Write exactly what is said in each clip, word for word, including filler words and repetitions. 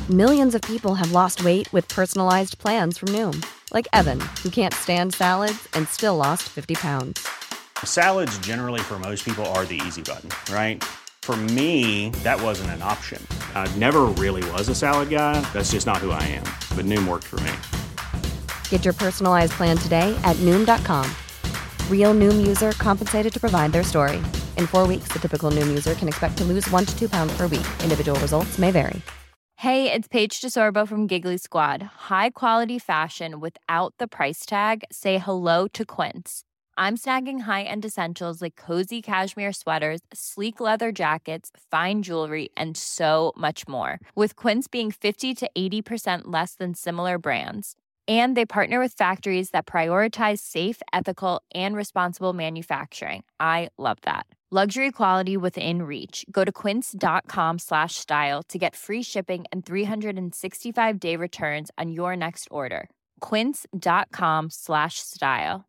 Millions of people have lost weight with personalized plans from Noom. Like Evan, who can't stand salads and still lost fifty pounds. Salads generally for most people are the easy button, right? For me, that wasn't an option. I never really was a salad guy. That's just not who I am. But Noom worked for me. Get your personalized plan today at Noom dot com. Real Noom user compensated to provide their story. In four weeks, the typical Noom user can expect to lose one to two pounds per week. Individual results may vary. Hey, it's Paige DeSorbo from Giggly Squad. High quality fashion without the price tag. Say hello to Quince. I'm snagging high-end essentials like cozy cashmere sweaters, sleek leather jackets, fine jewelry, and so much more. With Quince being fifty to eighty percent less than similar brands. And they partner with factories that prioritize safe, ethical, and responsible manufacturing. I love that. Luxury quality within reach. Go to quince.com slash style to get free shipping and three sixty-five day returns on your next order. Quince.com slash style.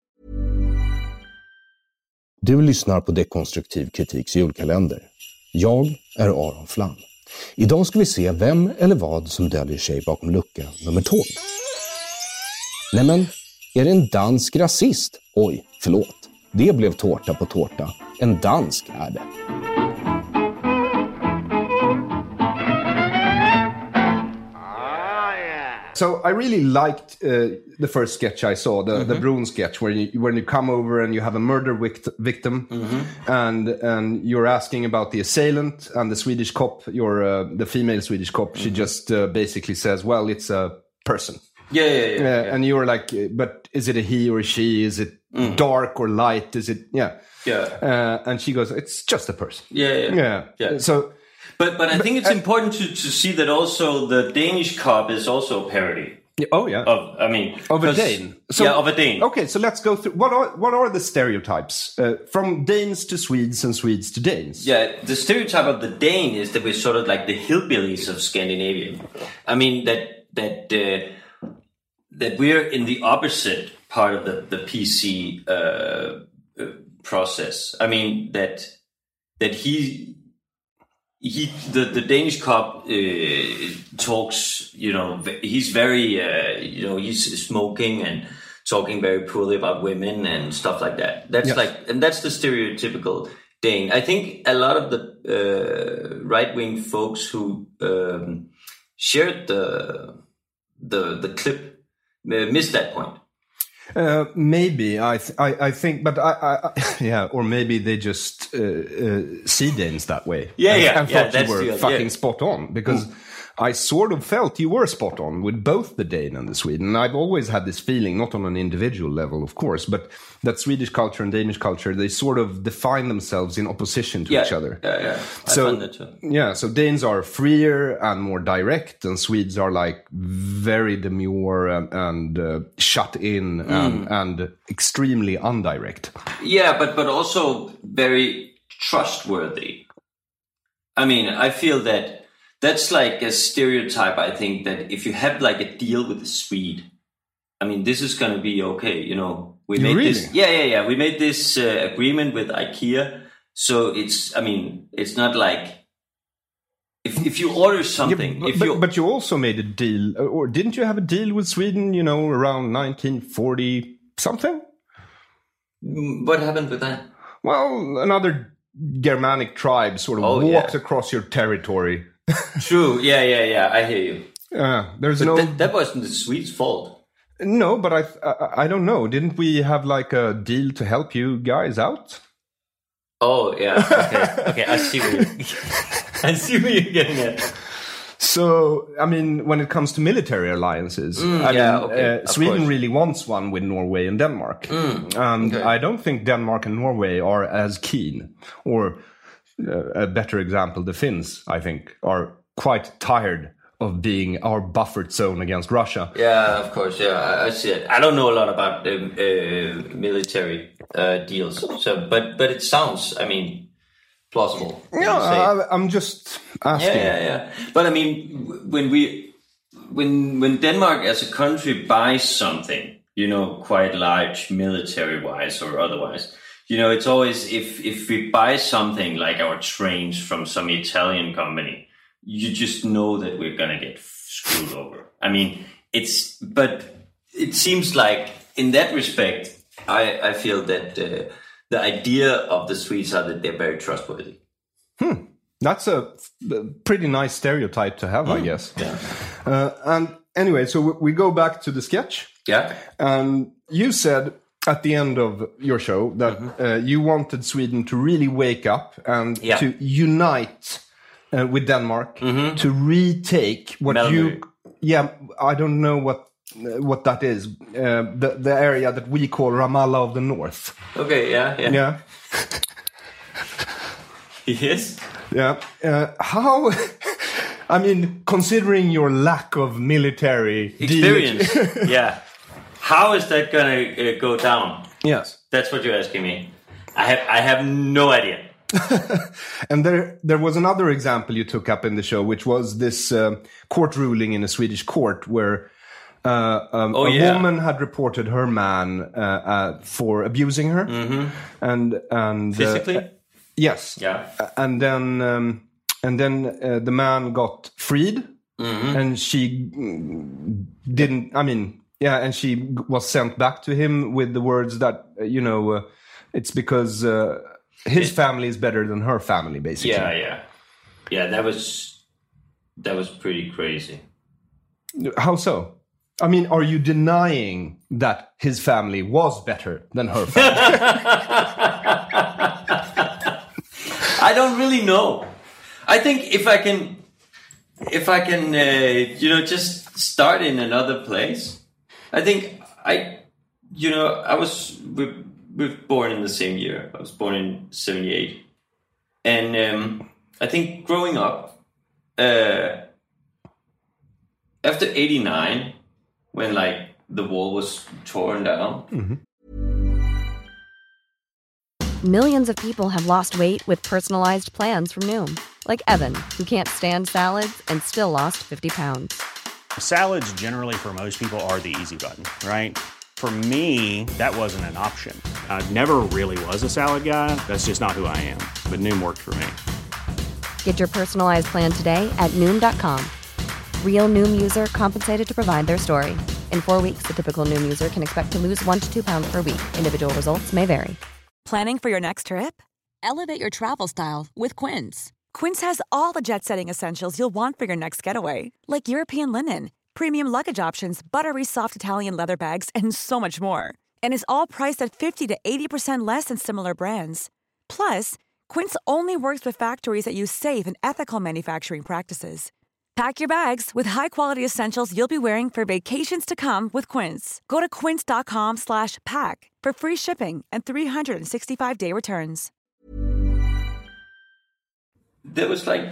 Du lyssnar på Dekonstruktiv kritiks julkalender. Jag är Aron Flam. Idag ska vi se vem eller vad som döljer sig bakom lucka nummer tolv. Nämen, är det en dansk rasist? Oj, förlåt. Det blev tårta på tårta. En dansk är det. So I really liked uh, the first sketch I saw, the mm-hmm. the Brun sketch, where you when you come over and you have a murder vict- victim, mm-hmm. and and you're asking about the assailant, and the Swedish cop, your uh, the female Swedish cop, mm-hmm. she just uh, basically says, "Well, it's a person." Yeah, yeah, yeah, uh, yeah. And you're like, but is it a he or a she? Is it mm. dark or light? Is it yeah? Yeah. Uh, and she goes, "It's just a person." Yeah, yeah, yeah. yeah. So. But but I think it's uh, important to, to see that also the Danish cop is also a parody. Oh yeah. Of I mean of a Dane. So, yeah, of a Dane. Okay, so let's go through what are what are the stereotypes uh, from Danes to Swedes and Swedes to Danes? Yeah, the stereotype of the Dane is that we're sort of like the hillbillies of Scandinavia. I mean that that uh, that we're in the opposite part of the the P C uh, uh, process. I mean that that he. He, the, the Danish cop uh, talks, you know, he's very, uh, you know, he's smoking and talking very poorly about women and stuff like that. That's yes. like, and that's the stereotypical Dane. I think a lot of the uh, right-wing folks who um, shared the the the clip uh, missed that point. Uh, maybe I, th- I I think, but I, I, I yeah, or maybe they just uh, uh, see Danes that way. Yeah, and, yeah, and yeah. thought That's you were the, fucking yeah. spot on because. Mm. I sort of felt you were spot on with both the Dane and the Sweden. And I've always had this feeling, not on an individual level, of course, but that Swedish culture and Danish culture, they sort of define themselves in opposition to yeah, each other. Yeah, yeah. I so, found that too. Yeah, so Danes are freer and more direct, and Swedes are like very demure and, and uh, shut in mm. and, and extremely undirect. Yeah, but, but also very trustworthy. I mean, I feel that that's like a stereotype, I think, that if you have like a deal with a Swede, I mean, this is going to be okay. You know, we made really? this. Yeah, yeah, yeah. We made this uh, agreement with IKEA. So it's, I mean, it's not like if if you order something. Yeah, but, if you, but you also made a deal, or didn't you have a deal with Sweden, you know, around nineteen forty something? What happened with that? Well, another Germanic tribe sort of oh, walked yeah. across your territory. True. Yeah, yeah, yeah. I hear you. Uh, there's but no. That, that wasn't the Swedes' fault. No, but I, I, I don't know. Didn't we have like a deal to help you guys out? Oh yeah. Okay. Okay. I see where you're, I see where you're getting at. So, I mean, when it comes to military alliances, mm, I yeah, mean, okay, uh, Sweden course. really wants one with Norway and Denmark. Mm, and okay. I don't think Denmark and Norway are as keen. Or uh, a better example, the Finns, I think, are quite tired of being our buffered zone against Russia. Yeah, of course. Yeah, I, I see it. I don't know a lot about the uh, military uh, deals. So, but but it sounds, I mean, plausible. Yeah, I, I'm just asking. Yeah, yeah, yeah. But I mean, when we, when when Denmark as a country buys something, you know, quite large military-wise or otherwise, you know, it's always if if we buy something like our trains from some Italian company, you just know that we're gonna get screwed over. I mean, it's but it seems like in that respect, I I feel that uh, the idea of the Swedes are that they're very trustworthy. Hmm. That's a pretty nice stereotype to have, mm. I guess. Yeah. Uh, and anyway, so we go back to the sketch. Yeah. And you said at the end of your show that mm-hmm. uh, you wanted Sweden to really wake up and yeah. to unite uh, with Denmark mm-hmm. to retake what Malmö. you... Yeah, I don't know what uh, what that is. Uh, the, the area that we call Ramallah of the North. Okay, yeah, yeah. Yeah. Yes. Yeah. Uh, how... I mean, considering your lack of military experience, yeah. How is that going to uh, go down? Yes. That's what you're asking me. I have I have no idea. And there there was another example you took up in the show, which was this uh, court ruling in a Swedish court where uh, um, oh, a yeah. woman had reported her man uh, uh, for abusing her. Mm-hmm. And, and physically? Uh, yes. Yeah. And then... Um, And then uh, the man got freed, mm-hmm. and she didn't, I mean, yeah, and she was sent back to him with the words that, uh, you know, uh, it's because uh, his it, family is better than her family, basically. Yeah, yeah. Yeah, that was, that was pretty crazy. How so? I mean, are you denying that his family was better than her family? I don't really know. I think if I can, if I can, uh, you know, just start in another place. I think I, you know, I was we we're born in the same year. I was born in seventy-eight, and um, I think growing up uh, after eighty-nine, when like the wall was torn down. Mm-hmm. Millions of people have lost weight with personalized plans from Noom. Like Evan, who can't stand salads and still lost fifty pounds. Salads generally for most people are the easy button, right? For me, that wasn't an option. I never really was a salad guy. That's just not who I am. But Noom worked for me. Get your personalized plan today at Noom dot com. Real Noom user compensated to provide their story. In four weeks, the typical Noom user can expect to lose one to two pounds per week. Individual results may vary. Planning for your next trip? Elevate your travel style with Quince. Quince has all the jet-setting essentials you'll want for your next getaway, like European linen, premium luggage options, buttery soft Italian leather bags, and so much more. And is all priced at fifty to eighty percent less than similar brands. Plus, Quince only works with factories that use safe and ethical manufacturing practices. Pack your bags with high-quality essentials you'll be wearing for vacations to come with Quince. Go to quince.com slash pack for free shipping and three sixty-five day returns. There was like,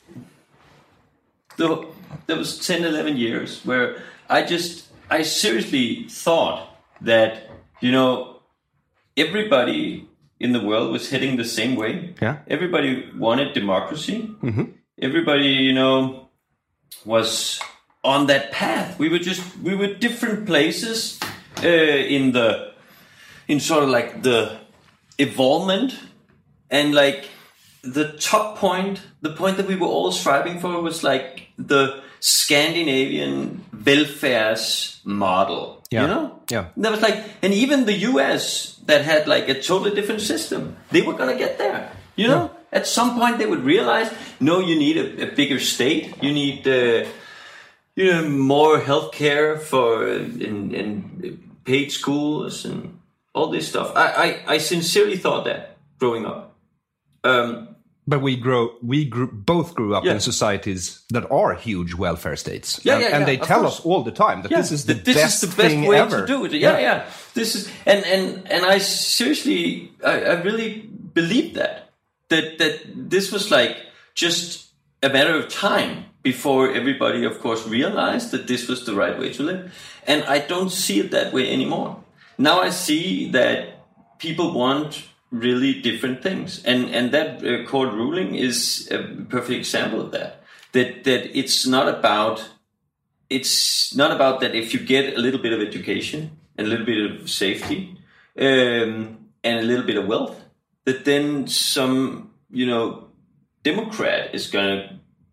the, there was ten, eleven years where I just, I seriously thought that, you know, everybody in the world was heading the same way. Yeah. Everybody wanted democracy. Mm-hmm. Everybody, you know, was on that path. We were just, we were different places uh, in the, in sort of like the evolvement, and like the top point, the point that we were all striving for was like the Scandinavian welfares model, yeah. you know? Yeah. And that was like, and even the U S that had like a totally different system, they were going to get there, you know? Yeah. At some point they would realize, no, you need a, a bigger state. You need, uh, you know, more healthcare for, and, and paid schools and all this stuff. I, I, I sincerely thought that growing up. Um, But we grow, we grew, both grew up yeah. in societies that are huge welfare states, yeah, and, yeah, and yeah, they tell course. us all the time that yeah. this is the this best is the best thing way ever. to do it. Yeah, yeah. yeah. This is, and and and I seriously, I, I really believe that that that this was like just a matter of time before everybody, of course, realized that this was the right way to live, and I don't see it that way anymore. Now I see that people want really different things, and and that uh, court ruling is a perfect example of that. That that it's not about it's not about that if you get a little bit of education and a little bit of safety um, and a little bit of wealth, that then some you know Democrat is gonna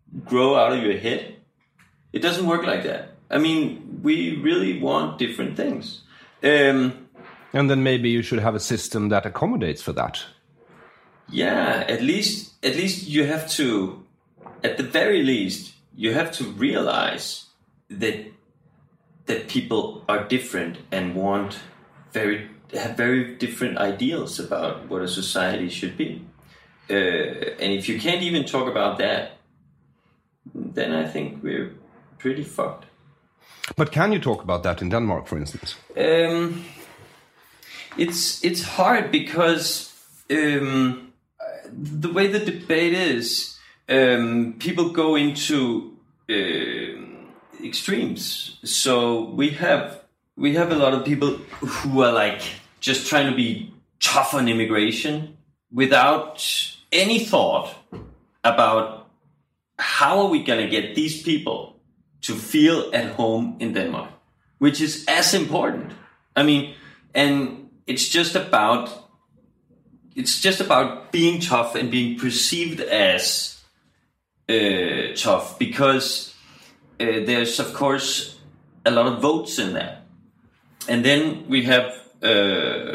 grow out of your head. It doesn't work like that. I mean, we really want different things. Um, and then maybe you should have a system that accommodates for that. Yeah, at least, at least you have to, at the very least, you have to realize that that people are different and want very have very different ideals about what a society should be. Uh, and if you can't even talk about that, then I think we're pretty fucked. But can you talk about that in Denmark, for instance? Um, it's it's hard because um, the way the debate is, um, people go into uh, extremes. So we have we have a lot of people who are like just trying to be tough on immigration without any thought about how are we going to get these people to feel at home in Denmark, which is as important. I mean, and it's just about it's just about being tough and being perceived as uh, tough, because uh, there's of course a lot of votes in that, and then we have uh,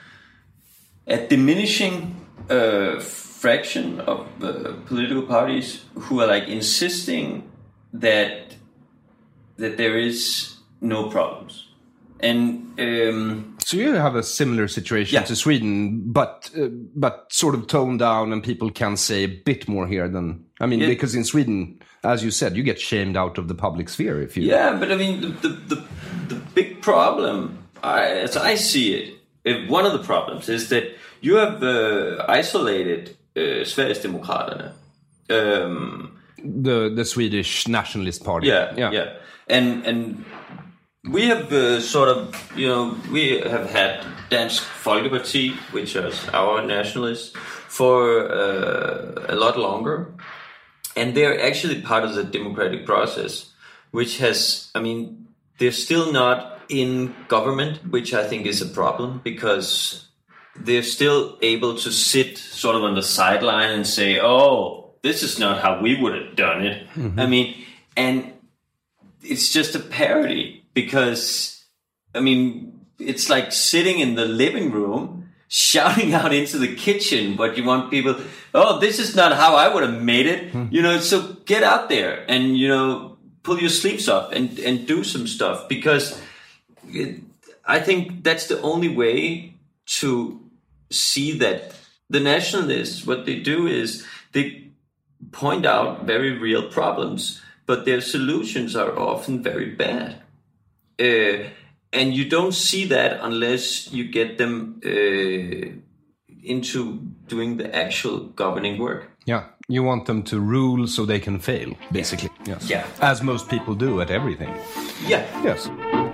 a diminishing uh, fraction of uh, political parties who are like insisting that that there is no problems. And um, so you have a similar situation yeah. to Sweden, but uh, but sort of toned down, and people can say a bit more here than I mean, yeah. because in Sweden, as you said, you get shamed out of the public sphere if you. Yeah, but I mean, the the the, the big problem, I, as I see it, if one of the problems is that you have uh, isolated uh, Sverigedemokraterna. Um, the the Swedish Nationalist Party. Yeah, yeah, yeah. and and. We have uh, sort of, you know, we have had Dansk Folkeparti, which is our nationalists, for uh, a lot longer. And they're actually part of the democratic process, which has, I mean, they're still not in government, which I think is a problem, because they're still able to sit sort of on the sideline and say, oh, this is not how we would have done it. Mm-hmm. I mean, and it's just a parody. Because, I mean, it's like sitting in the living room, shouting out into the kitchen what you want people, oh, this is not how I would have made it. Mm. You know, so get out there and, you know, pull your sleeves up and, and do some stuff. Because it, I think that's the only way to see that the nationalists, what they do is they point out very real problems, but their solutions are often very bad. Uh, and you don't see that unless you get them uh, into doing the actual governing work. Yeah, you want them to rule so they can fail, basically. Yeah. Yes. Yeah. As most people do at everything. Yeah. Yes.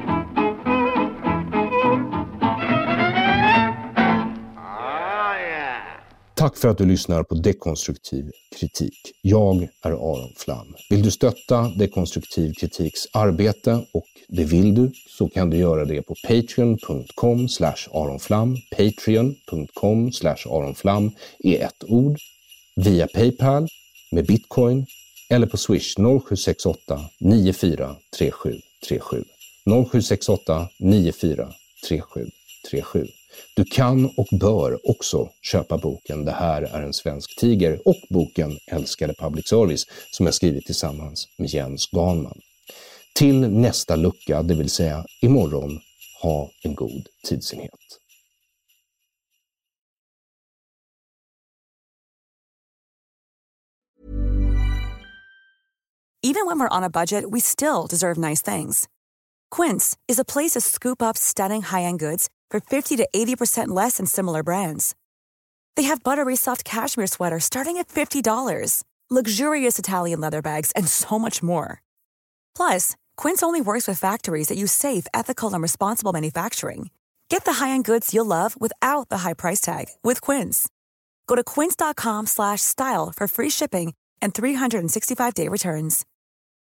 Tack för att du lyssnar på Dekonstruktiv kritik. Jag är Aron Flam. Vill du stötta Dekonstruktiv kritiks arbete, och det vill du, så kan du göra det på patreon punkt com slash aronflam, patreon punkt com slash aronflam i ett ord, via PayPal, med bitcoin, eller på Swish noll sju sex åtta nio fyra tre sju tre sju. noll sju sex åtta nio fyra tre sju tre sju. Du kan och bör också köpa boken Det här är en svensk tiger och boken Älskade public service som jag skrivit tillsammans med Jens Ganman. Till nästa lucka, det vill säga imorgon, ha en god tidsenhet. Even when we're on a budget, we still deserve nice things. Quince is a place to scoop up stunning high-end goods for fifty to eighty percent less than similar brands. They have buttery soft cashmere sweaters starting at fifty dollars, luxurious Italian leather bags, and so much more. Plus, Quince only works with factories that use safe, ethical, and responsible manufacturing. Get the high-end goods you'll love without the high price tag with Quince. Go to quince dot com slash style for free shipping and three hundred sixty-five day returns.